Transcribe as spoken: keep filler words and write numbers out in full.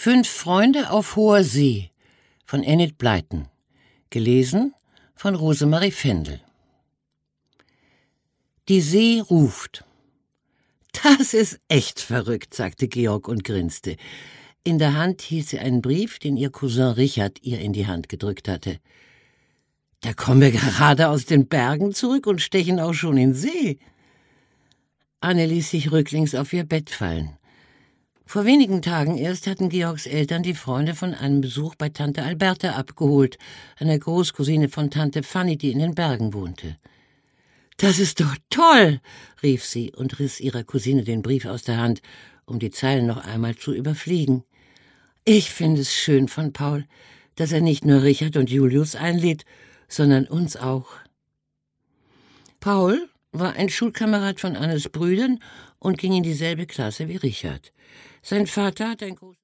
Fünf Freunde auf hoher See von Enid Blyton. Gelesen von Rosemarie Fendel. Die See ruft. »Das ist echt verrückt«, sagte Georg und grinste. In der Hand hielt sie einen Brief, den ihr Cousin Richard ihr in die Hand gedrückt hatte. »Da kommen wir gerade aus den Bergen zurück und stechen auch schon in See.« Anne ließ sich rücklings auf ihr Bett fallen. Vor wenigen Tagen erst hatten Georgs Eltern die Freunde von einem Besuch bei Tante Alberta abgeholt, einer Großcousine von Tante Fanny, die in den Bergen wohnte. »Das ist doch toll«, rief sie und riss ihrer Cousine den Brief aus der Hand, um die Zeilen noch einmal zu überfliegen. »Ich finde es schön von Paul, dass er nicht nur Richard und Julius einlädt, sondern uns auch.« Paul war ein Schulkamerad von Annes Brüdern und ging in dieselbe Klasse wie Richard. Sein Vater hat ein großes